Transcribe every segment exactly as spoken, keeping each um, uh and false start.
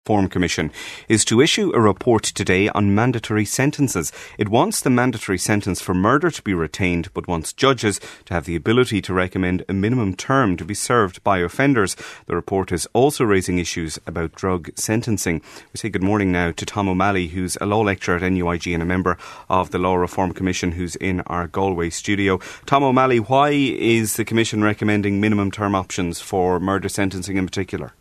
Reform Commission is to issue a report today on mandatory sentences. It wants the mandatory sentence for murder to be retained, but wants judges to have the ability to recommend a minimum term to be served by offenders. The report is also raising issues about drug sentencing. We say good morning now to Tom O'Malley, who's a law lecturer at N U I G and a member of the Law Reform Commission, who's in our Galway studio. Tom O'Malley, why is the Commission recommending minimum term options for murder sentencing in particular?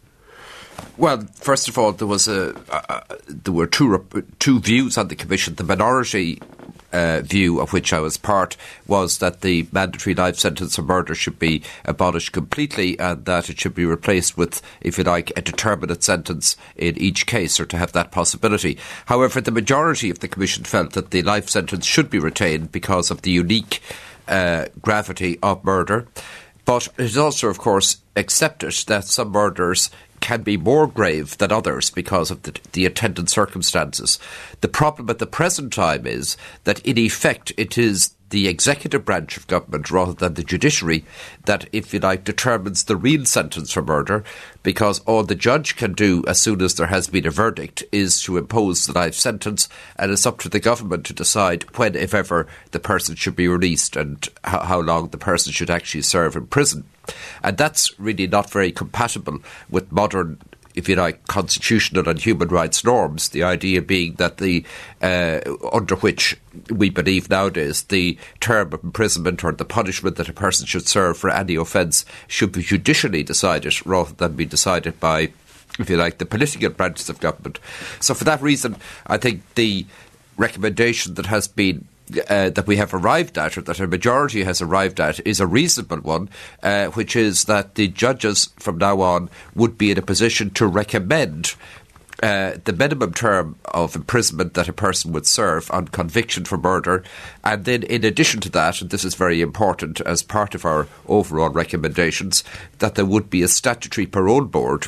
Well, first of all, there was a uh, there were two two views on the Commission. The minority uh, view, of which I was part, was that the mandatory life sentence for murder should be abolished completely, and that it should be replaced with, if you like, a determinate sentence in each case, or to have that possibility. However, the majority of the Commission felt that the life sentence should be retained because of the unique uh, gravity of murder. But it is also, of course, accepted that some murders can be more grave than others because of the, the attendant circumstances. The problem at the present time is that, in effect, it is the executive branch of government rather than the judiciary that, if you like, determines the real sentence for murder, because all the judge can do as soon as there has been a verdict is to impose the life sentence, and it's up to the government to decide when, if ever, the person should be released and how, how long the person should actually serve in prison. And that's really not very compatible with modern, if you like, constitutional and human rights norms. The idea being that the uh, under which we believe nowadays the term of imprisonment or the punishment that a person should serve for any offence should be judicially decided rather than be decided by, if you like, the political branches of government. So for that reason, I think the recommendation that has been Uh, that we have arrived at, or that a majority has arrived at, is a reasonable one, uh, which is that the judges from now on would be in a position to recommend uh, the minimum term of imprisonment that a person would serve on conviction for murder. And then, in addition to that, and this is very important as part of our overall recommendations, that there would be a statutory parole board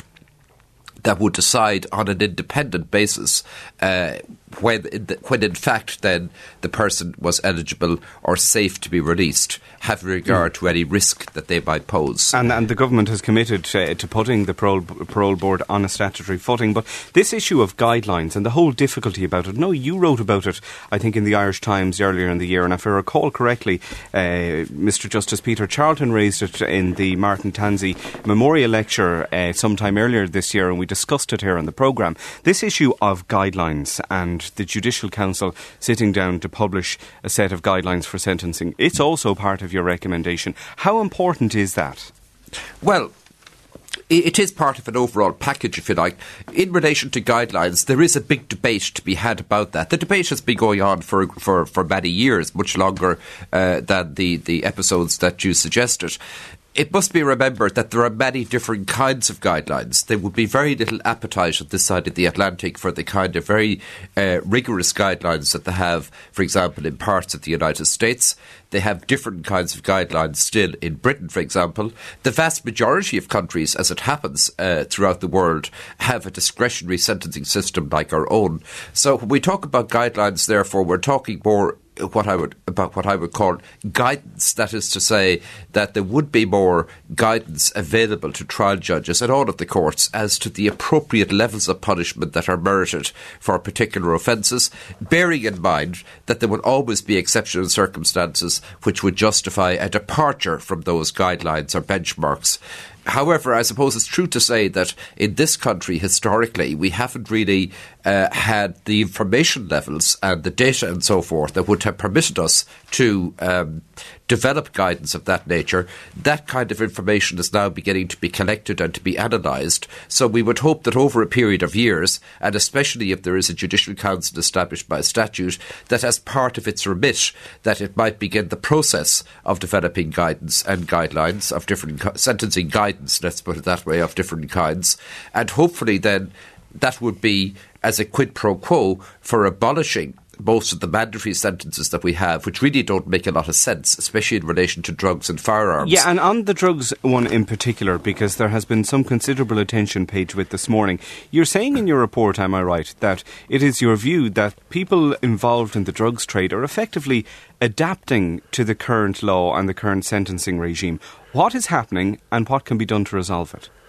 that would decide on an independent basis uh, when, in the, when in fact then the person was eligible or safe to be released, having regard mm. to any risk that they might pose. And, and the government has committed uh, to putting the parole, parole board on a statutory footing. But this issue of guidelines and the whole difficulty about it, no, you wrote about it, I think, in the Irish Times earlier in the year, and if I recall correctly, uh, Mister Justice Peter Charlton raised it in the Martin Tansey Memorial Lecture uh, sometime earlier this year, and we discussed it here on the programme. This issue of guidelines and the Judicial Council sitting down to publish a set of guidelines for sentencing, it's also part of your recommendation. How important is that? Well, it is part of an overall package, if you like. In relation to guidelines, there is a big debate to be had about that. The debate has been going on for for, for many years, much longer uh, than the, the episodes that you suggested. It must be remembered that there are many different kinds of guidelines. There would be very little appetite on this side of the Atlantic for the kind of very uh, rigorous guidelines that they have, for example, in parts of the United States. They have different kinds of guidelines still in Britain, for example. The vast majority of countries, as it happens uh, throughout the world, have a discretionary sentencing system like our own. So when we talk about guidelines, therefore, we're talking more what I would about what I would call guidance. That is to say that there would be more guidance available to trial judges and all of the courts as to the appropriate levels of punishment that are merited for particular offences, bearing in mind that there will always be exceptional circumstances which would justify a departure from those guidelines or benchmarks. However, I suppose it's true to say that in this country, historically, we haven't really uh, had the information levels and the data and so forth that would have permitted us to um, develop guidance of that nature. That kind of information is now beginning to be collected and to be analysed. So we would hope that over a period of years, and especially if there is a judicial council established by statute, that as part of its remit, that it might begin the process of developing guidance and guidelines of different co- sentencing guidance, let's put it that way, of different kinds. And hopefully then that would be as a quid pro quo for abolishing most of the mandatory sentences that we have, which really don't make a lot of sense, especially in relation to drugs and firearms. Yeah, and on the drugs one in particular, because there has been some considerable attention paid to it this morning, you're saying in your report, am I right, that it is your view that people involved in the drugs trade are effectively adapting to the current law and the current sentencing regime. What is happening and what can be done to resolve it?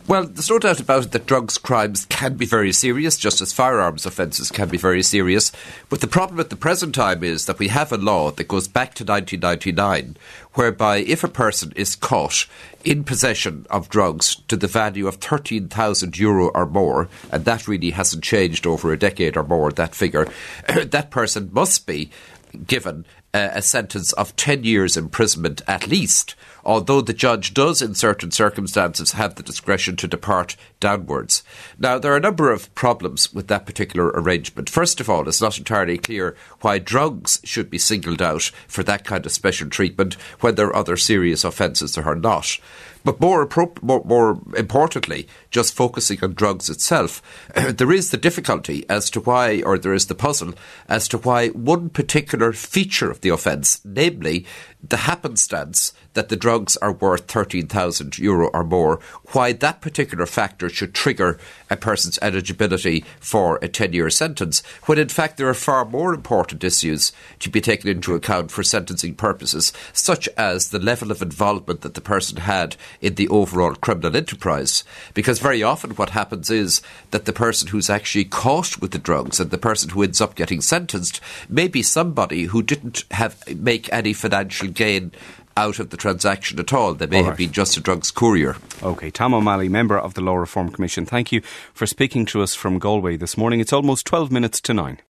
Well, there's no doubt about it that drugs crimes can be very serious, just as firearms offences can be very serious. But the problem at the present time is that we have a law that goes back to nineteen ninety-nine, whereby if a person is caught in possession of drugs to the value of thirteen thousand euro or more, and that really hasn't changed over a decade or more, that figure, that person must be given uh, a sentence of ten years imprisonment at least, although the judge does in certain circumstances have the discretion to depart downwards. Now, there are a number of problems with that particular arrangement. First of all, it's not entirely clear why drugs should be singled out for that kind of special treatment when there are other serious offences that are not. But more, appro- more, more importantly, just focusing on drugs itself, there is the difficulty as to why, or there is the puzzle as to why one particular feature of the offence, namely the happenstance that the drugs are worth thirteen thousand euro or more, why that particular factor should trigger a person's eligibility for a ten-year sentence, when in fact there are far more important issues to be taken into account for sentencing purposes, such as the level of involvement that the person had in the overall criminal enterprise. Because very often what happens is that the person who's actually caught with the drugs and the person who ends up getting sentenced may be somebody who didn't have make any financial gain out of the transaction at all. They may all have right. been just a drugs courier. OK, Tom O'Malley, member of the Law Reform Commission, thank you for speaking to us from Galway this morning. It's almost twelve minutes to nine.